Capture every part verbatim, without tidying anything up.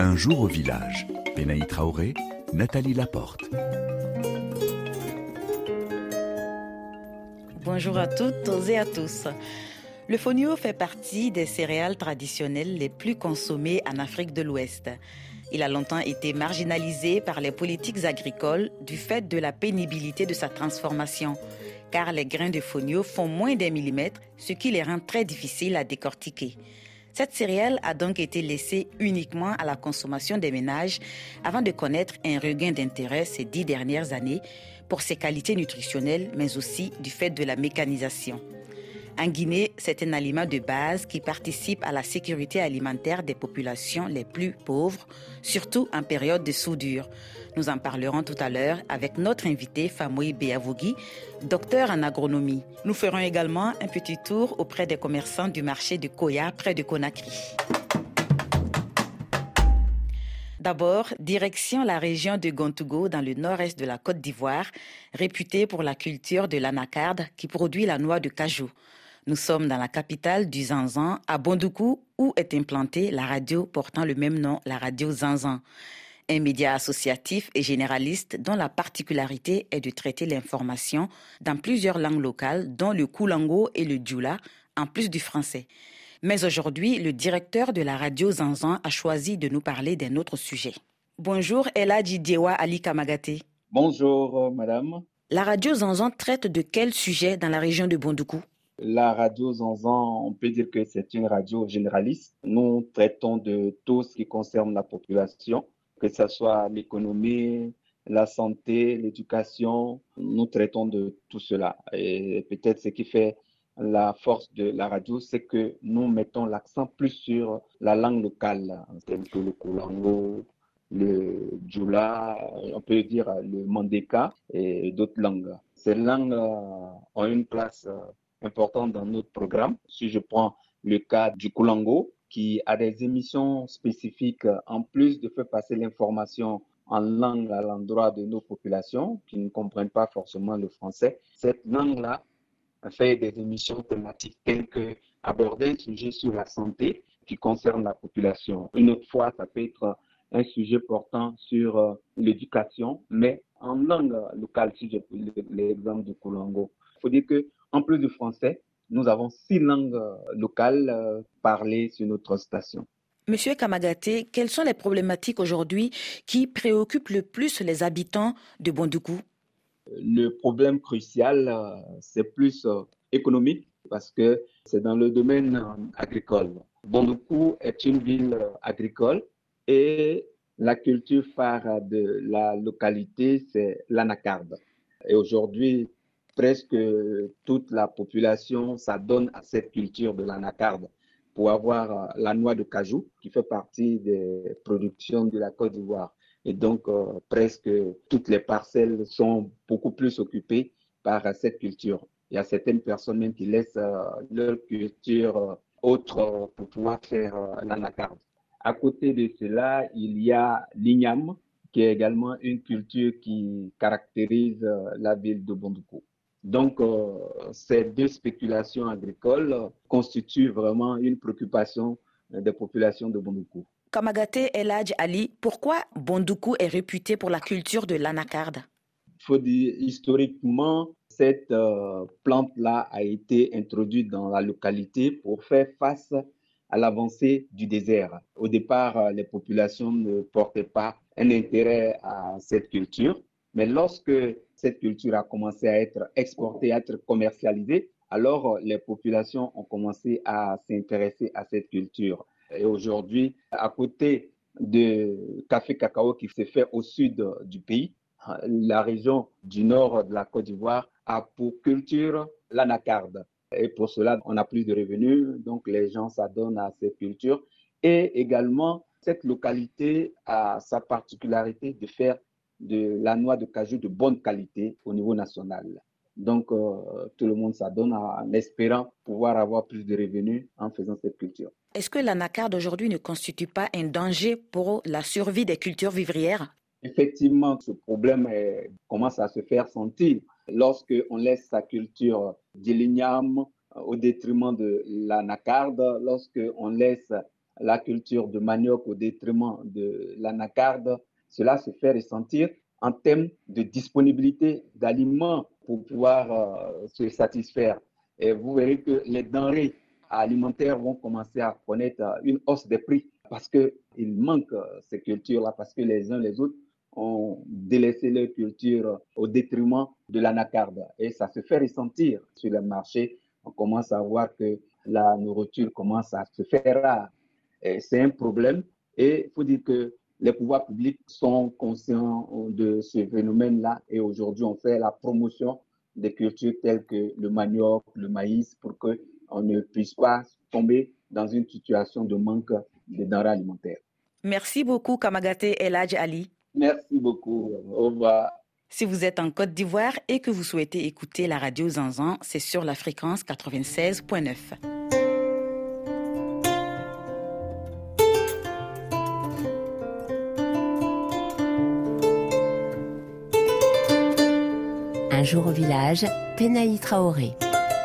Un jour au village, Benaï Traoré, Nathalie Laporte. Bonjour à toutes et à tous. Le fonio fait partie des céréales traditionnelles les plus consommées en Afrique de l'Ouest. Il a longtemps été marginalisé par les politiques agricoles du fait de la pénibilité de sa transformation, car les grains de fonio font moins d'un millimètre, ce qui les rend très difficiles à décortiquer. Cette céréale a donc été laissée uniquement à la consommation des ménages avant de connaître un regain d'intérêt ces dix dernières années pour ses qualités nutritionnelles, mais aussi du fait de la mécanisation. En Guinée, c'est un aliment de base qui participe à la sécurité alimentaire des populations les plus pauvres, surtout en période de soudure. Nous en parlerons tout à l'heure avec notre invité Famoui Beavogui, docteur en agronomie. Nous ferons également un petit tour auprès des commerçants du marché de Koya, près de Conakry. D'abord, direction la région de Gontougo, dans le nord-est de la Côte d'Ivoire, réputée pour la culture de l'anacarde qui produit la noix de cajou. Nous sommes dans la capitale du Zanzan, à Bondoukou, où est implantée la radio portant le même nom, la radio Zanzan. Un média associatif et généraliste dont la particularité est de traiter l'information dans plusieurs langues locales, dont le Koulango et le Djoula, en plus du français. Mais aujourd'hui, le directeur de la radio Zanzan a choisi de nous parler d'un autre sujet. Bonjour Eladji Diewa Ali Kamagaté. Bonjour madame. La radio Zanzan traite de quel sujet dans la région de Bondoukou? La radio Zanzan, on peut dire que c'est une radio généraliste. Nous traitons de tout ce qui concerne la population, que ce soit l'économie, la santé, l'éducation. Nous traitons de tout cela. Et peut-être ce qui fait la force de la radio, c'est que nous mettons l'accent plus sur la langue locale, telle que le Koulango, le Djoula, on peut dire le Mandeka et d'autres langues. Ces langues ont une place importante dans notre programme. Si je prends le cas du Koulango, qui a des émissions spécifiques, en plus de faire passer l'information en langue à l'endroit de nos populations qui ne comprennent pas forcément le français, cette langue-là fait des émissions thématiques telles que aborder un sujet sur la santé qui concerne la population. Une autre fois, ça peut être un sujet portant sur euh, l'éducation, mais en langue locale, si je prends l'exemple du Koulango. Il faut dire qu'en plus du français, nous avons six langues locales euh, parlées sur notre station. Monsieur Kamagaté, quelles sont les problématiques aujourd'hui qui préoccupent le plus les habitants de Bondoukou? Le problème crucial, euh, c'est plus euh, économique parce que c'est dans le domaine euh, agricole. Bondoukou est une ville euh, agricole et la culture phare de la localité, c'est l'anacarde. Et aujourd'hui, presque toute la population s'adonne à cette culture de l'anacarde pour avoir euh, la noix de cajou qui fait partie des productions de la Côte d'Ivoire. Et donc, euh, presque toutes les parcelles sont beaucoup plus occupées par euh, cette culture. Il y a certaines personnes même qui laissent euh, leur culture euh, autre euh, pour pouvoir faire euh, l'anacarde. À côté de cela, il y a l'igname, qui est également une culture qui caractérise euh, la ville de Bondoukou. Donc, euh, ces deux spéculations agricoles euh, constituent vraiment une préoccupation euh, des populations de Bondoukou. Kamagaté Eladji Ali, pourquoi Bondoukou est réputé pour la culture de l'anacarde? Il faut dire, historiquement, cette euh, plante-là a été introduite dans la localité pour faire face à l'avancée du désert. Au départ, euh, les populations ne portaient pas un intérêt à cette culture, mais lorsque cette culture a commencé à être exportée, à être commercialisée, alors les populations ont commencé à s'intéresser à cette culture. Et aujourd'hui, à côté de café cacao qui se fait au sud du pays, la région du nord de la Côte d'Ivoire a pour culture l'anacarde. Et pour cela, on a plus de revenus, donc les gens s'adonnent à cette culture. Et également, cette localité a sa particularité de faire de la noix de cajou de bonne qualité au niveau national. Donc, euh, tout le monde s'adonne en espérant pouvoir avoir plus de revenus en faisant cette culture. Est-ce que l'anacarde aujourd'hui ne constitue pas un danger pour la survie des cultures vivrières? Effectivement, ce problème est, commence à se faire sentir lorsqu'on laisse sa culture de l'igname au détriment de l'anacarde, lorsqu'on laisse la culture de manioc au détriment de l'anacarde, cela se fait ressentir en termes de disponibilité d'aliments pour pouvoir euh, se satisfaire. Et vous verrez que les denrées alimentaires vont commencer à connaître une hausse des prix parce qu'il manque ces cultures-là, parce que les uns les autres ont délaissé leur culture au détriment de l'anacarde. Et ça se fait ressentir sur le marché. On commence à voir que la nourriture commence à se faire rare. Et c'est un problème. Et il faut dire que les pouvoirs publics sont conscients de ce phénomène-là. Et aujourd'hui, on fait la promotion des cultures telles que le manioc, le maïs, pour qu'on ne puisse pas tomber dans une situation de manque de denrées alimentaires. Merci beaucoup, Kamagaté Eladj Ali. Merci beaucoup. Au revoir. Si vous êtes en Côte d'Ivoire et que vous souhaitez écouter la radio Zanzan, c'est sur la fréquence quatre-vingt-seize point neuf. Un jour au village, Penaï Traoré.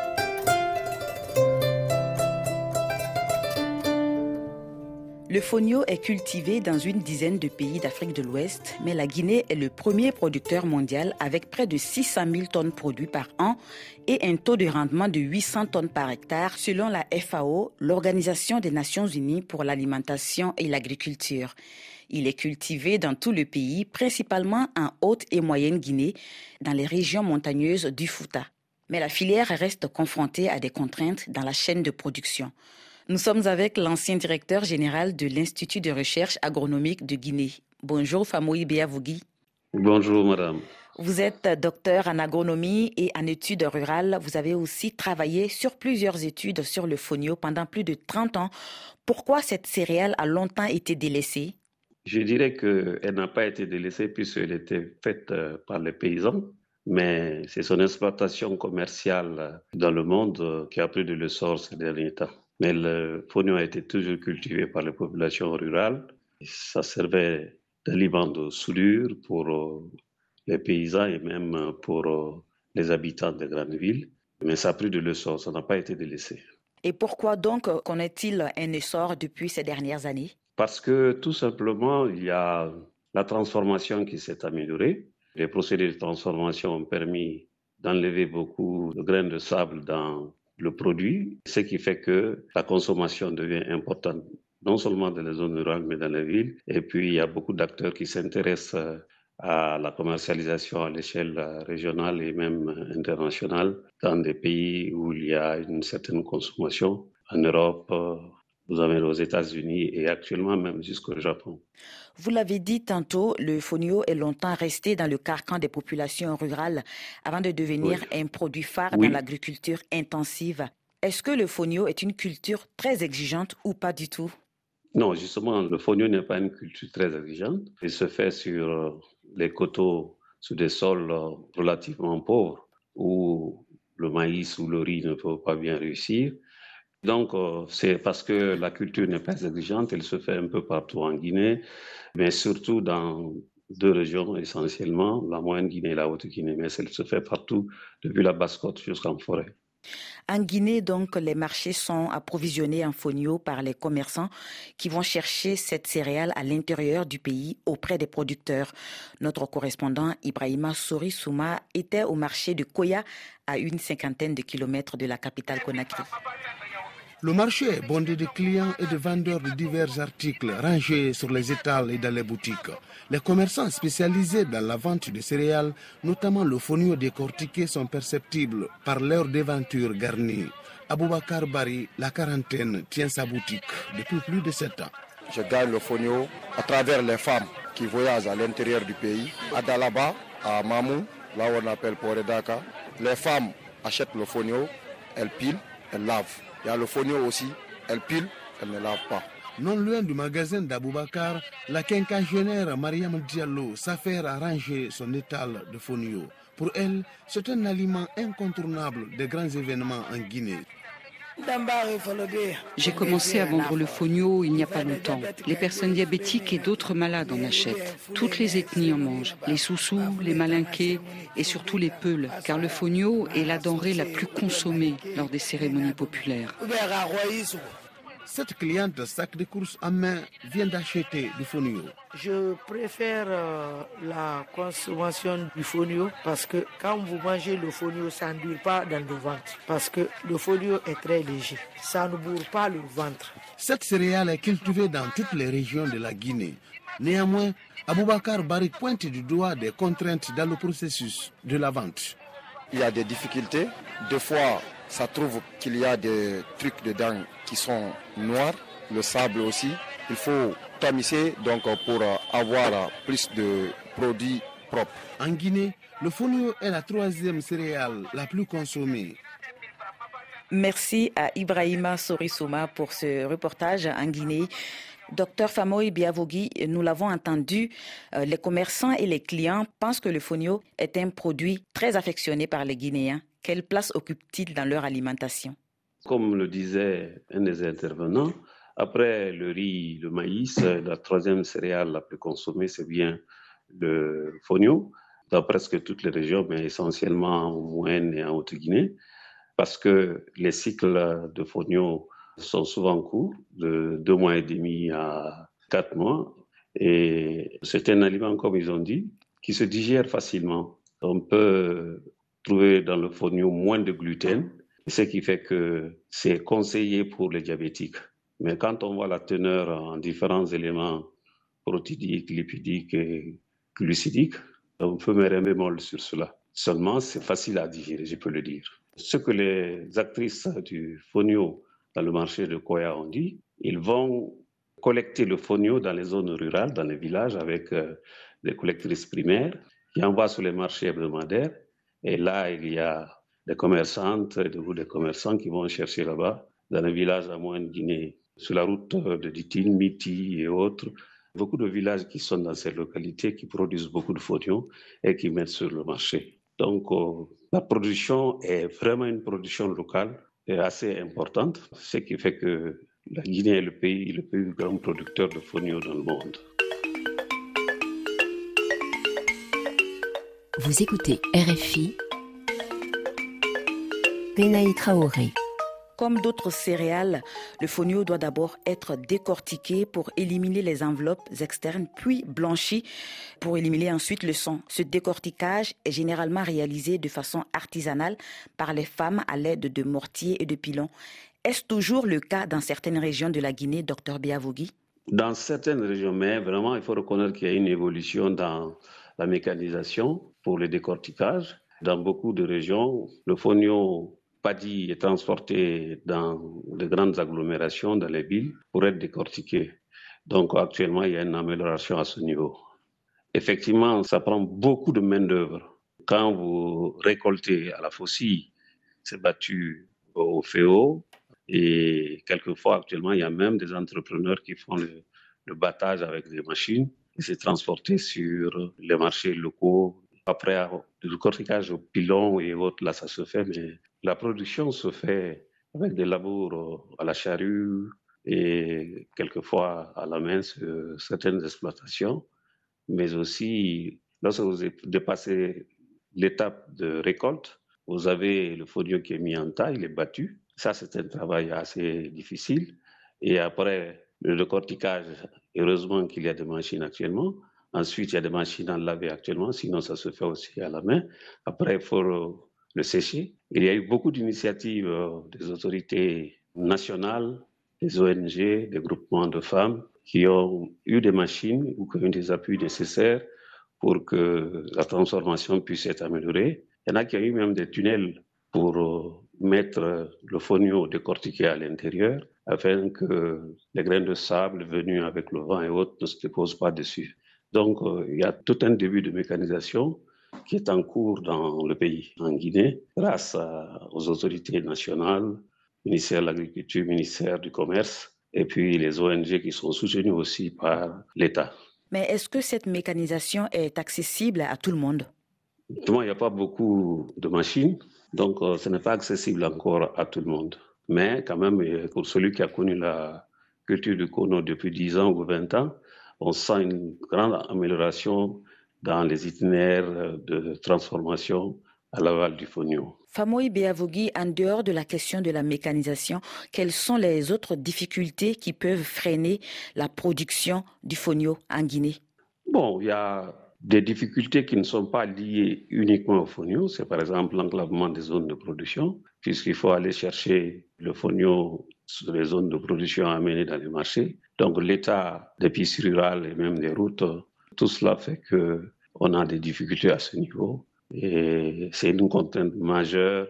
Le fonio est cultivé dans une dizaine de pays d'Afrique de l'Ouest, mais la Guinée est le premier producteur mondial avec près de six cent mille tonnes produites par an et un taux de rendement de huit cents tonnes par hectare selon la F A O, l'Organisation des Nations Unies pour l'alimentation et l'agriculture. Il est cultivé dans tout le pays, principalement en Haute et Moyenne Guinée, dans les régions montagneuses du Fouta. Mais la filière reste confrontée à des contraintes dans la chaîne de production. Nous sommes avec l'ancien directeur général de l'Institut de recherche agronomique de Guinée. Bonjour Famoui Béavougui. Bonjour madame. Vous êtes docteur en agronomie et en études rurales. Vous avez aussi travaillé sur plusieurs études sur le fonio pendant plus de trente ans. Pourquoi cette céréale a longtemps été délaissée ? Je dirais qu'elle n'a pas été délaissée puisqu'elle était faite par les paysans, mais c'est son exploitation commerciale dans le monde qui a pris de l'essor ces derniers temps. Mais le fonio a été toujours cultivé par les populations rurales. Ça servait d'aliment de soudure pour les paysans et même pour les habitants des grandes villes. Mais ça a pris de l'essor, ça n'a pas été délaissé. Et pourquoi donc connaît-il un essor depuis ces dernières années ? Parce que tout simplement, il y a la transformation qui s'est améliorée. Les procédés de transformation ont permis d'enlever beaucoup de grains de sable dans le produit, ce qui fait que la consommation devient importante, non seulement dans les zones rurales, mais dans les villes. Et puis, il y a beaucoup d'acteurs qui s'intéressent à la commercialisation à l'échelle régionale et même internationale dans des pays où il y a une certaine consommation. En Europe, vous avez aux États-Unis et actuellement même jusqu'au Japon. Vous l'avez dit tantôt, le fonio est longtemps resté dans le carcan des populations rurales avant de devenir oui. un produit phare oui. dans l'agriculture intensive. Est-ce que le fonio est une culture très exigeante ou pas du tout ? Non, justement, le fonio n'est pas une culture très exigeante. Il se fait sur les coteaux, sur des sols relativement pauvres où le maïs ou le riz ne peut pas bien réussir. Donc, euh, c'est parce que la culture n'est pas exigeante, elle se fait un peu partout en Guinée, mais surtout dans deux régions essentiellement, la Moyenne Guinée et la Haute Guinée, mais elle se fait partout, depuis la Basse-Côte jusqu'en forêt. En Guinée, donc, les marchés sont approvisionnés en fonio par les commerçants qui vont chercher cette céréale à l'intérieur du pays auprès des producteurs. Notre correspondant Ibrahima Sori Souma était au marché de Koya, à une cinquantaine de kilomètres de la capitale Conakry. Le marché est bondé de clients et de vendeurs de divers articles rangés sur les étals et dans les boutiques. Les commerçants spécialisés dans la vente de céréales, notamment le fonio décortiqué, sont perceptibles par leur devanture garnie. Aboubakar Bari, la quarantaine, tient sa boutique depuis plus de sept ans. Je gagne le fonio à travers les femmes qui voyagent à l'intérieur du pays. À Dalaba, à Mamou, là où on appelle Poredaka, les femmes achètent le fonio, elles pilent, elles lavent. Il y a le fonio aussi, elle pile, elle ne lave pas. Non loin du magasin d'Aboubacar, la quinquagénaire Mariam Diallo s'affaire à ranger son étal de fonio. Pour elle, c'est un aliment incontournable des grands événements en Guinée. J'ai commencé à vendre le fonio il n'y a pas longtemps. Les personnes diabétiques et d'autres malades en achètent. Toutes les ethnies en mangent. Les Soussous, les Malinqués et surtout les Peuls, car le fonio est la denrée la plus consommée lors des cérémonies populaires. Cette cliente sac de course en main vient d'acheter du fonio. Je préfère euh, la consommation du fonio parce que quand vous mangez le fonio, ça ne dure pas dans le ventre. Parce que le fonio est très léger. Ça ne bourre pas le ventre. Cette céréale est cultivée dans toutes les régions de la Guinée. Néanmoins, Aboubakar Barik pointe du doigt des contraintes dans le processus de la vente. Il y a des difficultés. Des fois, ça trouve qu'il y a des trucs dedans qui sont noirs. Le sable aussi. Il faut tamiser donc pour avoir plus de produits propres. En Guinée, le fonio est la troisième céréale la plus consommée. Merci à Ibrahima Sorissouma pour ce reportage en Guinée. Docteur Famoy Biavogui, nous l'avons entendu, euh, les commerçants et les clients pensent que le fonio est un produit très affectionné par les Guinéens. Quelle place occupe-t-il dans leur alimentation? Comme le disait un des intervenants, après le riz, le maïs, la troisième céréale la plus consommée, c'est bien le fonio, dans presque toutes les régions, mais essentiellement en Moyenne et en Haute-Guinée, parce que les cycles de fonio sont souvent courts, de deux mois et demi à quatre mois. Et c'est un aliment, comme ils ont dit, qui se digère facilement. On peut trouver dans le fonio moins de gluten, ce qui fait que c'est conseillé pour les diabétiques. Mais quand on voit la teneur en différents éléments protéidiques, lipidiques et glucidiques, on peut mettre un bémol sur cela. Seulement, c'est facile à digérer, je peux le dire. Ce que les actrices du fonio dans le marché de Koya ont dit, ils vont collecter le fonio dans les zones rurales, dans les villages, avec euh, des collectrices primaires qui envoient sur les marchés hebdomadaires. Et là, il y a des commerçantes et des commerçants qui vont chercher là-bas, dans les villages à Moyenne-Guinée, sur la route de Ditine, Miti et autres. Beaucoup de villages qui sont dans ces localités qui produisent beaucoup de fonio et qui mettent sur le marché. Donc, euh, la production est vraiment une production locale et assez importante, ce qui fait que la Guinée est le pays le plus grand producteur de fonio dans le monde. Vous écoutez R F I, Penaï Traoré. Comme d'autres céréales, le fonio doit d'abord être décortiqué pour éliminer les enveloppes externes, puis blanchi pour éliminer ensuite le sang. Ce décortiquage est généralement réalisé de façon artisanale par les femmes à l'aide de mortiers et de pilons. Est-ce toujours le cas dans certaines régions de la Guinée, docteur Biavogui? Dans certaines régions, mais vraiment, il faut reconnaître qu'il y a une évolution dans la mécanisation pour le décortiquage. Dans beaucoup de régions, le fonio paddy est transporté dans de grandes agglomérations, dans les villes, pour être décortiqué. Donc actuellement, il y a une amélioration à ce niveau. Effectivement, ça prend beaucoup de main-d'œuvre. Quand vous récoltez à la faucille, c'est battu au feu et quelquefois, actuellement, il y a même des entrepreneurs qui font le, le battage avec des machines et c'est transporté sur les marchés locaux. Après, le décortiquage au pilon et autres, là, ça se fait, mais la production se fait avec des labours à la charrue et quelquefois à la main sur certaines exploitations, mais aussi lorsque vous dépassez l'étape de récolte, vous avez le fonio qui est mis en tas, il est battu. Ça, c'est un travail assez difficile. Et après, le décortiquage, heureusement qu'il y a des machines actuellement. Ensuite, il y a des machines à laver actuellement, sinon ça se fait aussi à la main. Après, il faut le sécher. Il y a eu beaucoup d'initiatives des autorités nationales, des O N G, des groupements de femmes qui ont eu des machines ou qui ont eu des appuis nécessaires pour que la transformation puisse être améliorée. Il y en a qui ont eu même des tunnels pour mettre le fonio décortiqué à l'intérieur afin que les grains de sable venus avec le vent et autres ne se déposent pas dessus. Donc, il y a tout un début de mécanisation qui est en cours dans le pays, en Guinée, grâce à, aux autorités nationales, ministère de l'Agriculture, ministère du Commerce, et puis les O N G qui sont soutenues aussi par l'État. Mais est-ce que cette mécanisation est accessible à tout le monde? Il n'y a pas beaucoup de machines, donc euh, ce n'est pas accessible encore à tout le monde. Mais quand même, pour celui qui a connu la culture du kono depuis dix ans ou vingt ans, on sent une grande amélioration dans les itinéraires de transformation à l'aval du fonio. Famoy Beavogui, en dehors de la question de la mécanisation, quelles sont les autres difficultés qui peuvent freiner la production du fonio en Guinée? Bon, il y a des difficultés qui ne sont pas liées uniquement au fonio. C'est par exemple l'enclavement des zones de production, puisqu'il faut aller chercher le fonio sur les zones de production amenées dans les marchés. Donc l'état des pistes rurales et même des routes, tout cela fait qu'on a des difficultés à ce niveau. Et c'est une contrainte majeure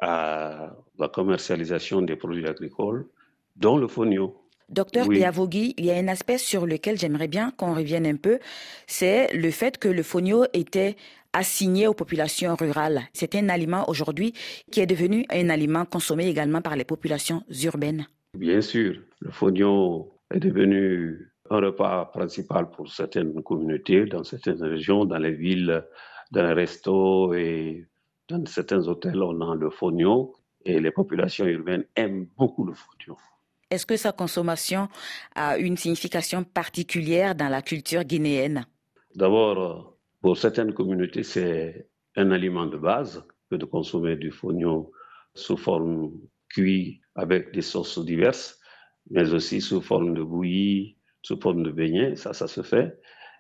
à la commercialisation des produits agricoles, dont le fonio. Docteur Oui. Beavogui, il y a un aspect sur lequel j'aimerais bien qu'on revienne un peu, c'est le fait que le fonio était assigné aux populations rurales. C'est un aliment aujourd'hui qui est devenu un aliment consommé également par les populations urbaines. Bien sûr, le fonio est devenu un repas principal pour certaines communautés, dans certaines régions, dans les villes, dans les restos et dans certains hôtels, on a le fonio et les populations urbaines aiment beaucoup le fonio. Est-ce que sa consommation a une signification particulière dans la culture guinéenne? D'abord, pour certaines communautés, c'est un aliment de base que de consommer du fonio sous forme cuit avec des sauces diverses, mais aussi sous forme de bouillie, sous forme de beignets, ça, ça se fait.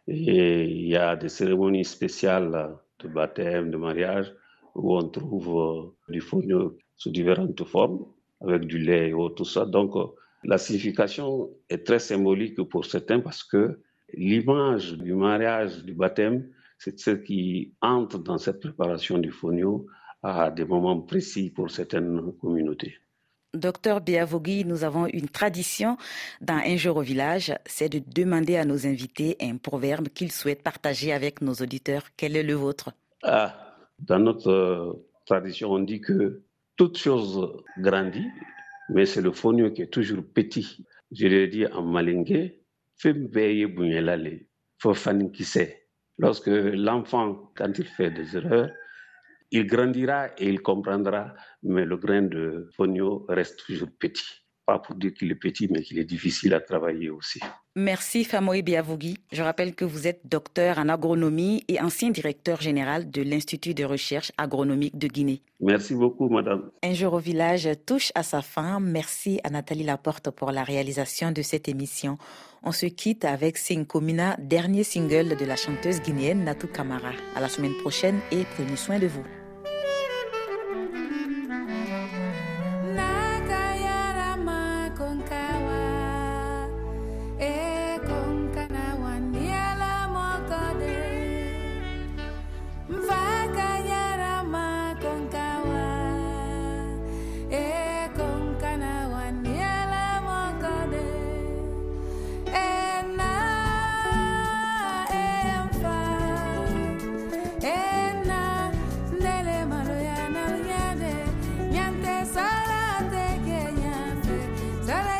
Et il y a des cérémonies spéciales de baptême, de mariage, où on trouve du fonio sous différentes formes, avec du lait et autres, tout ça. Donc, la signification est très symbolique pour certains parce que l'image du mariage, du baptême, c'est ce qui entre dans cette préparation du fonio à des moments précis pour certaines communautés. Docteur Beavogui, nous avons une tradition dans Un jour au village, c'est de demander à nos invités un proverbe qu'ils souhaitent partager avec nos auditeurs. Quel est le vôtre? Ah, dans notre euh, tradition, on dit que toute chose grandit, mais c'est le fonio qui est toujours petit. Je l'ai dit en malingué, Fembeye Bunyelale, Fofani qui sait. Lorsque l'enfant, quand il fait des erreurs, il grandira et il comprendra, mais le grain de fonio reste toujours petit. Pas pour dire qu'il est petit, mais qu'il est difficile à travailler aussi. Merci Famoy Beavogui. Je rappelle que vous êtes docteur en agronomie et ancien directeur général de l'Institut de recherche agronomique de Guinée. Merci beaucoup, madame. Un jour au village touche à sa fin. Merci à Nathalie Laporte pour la réalisation de cette émission. On se quitte avec Sinkomina, dernier single de la chanteuse guinéenne Natou Camara. À la semaine prochaine et prenez soin de vous. Sara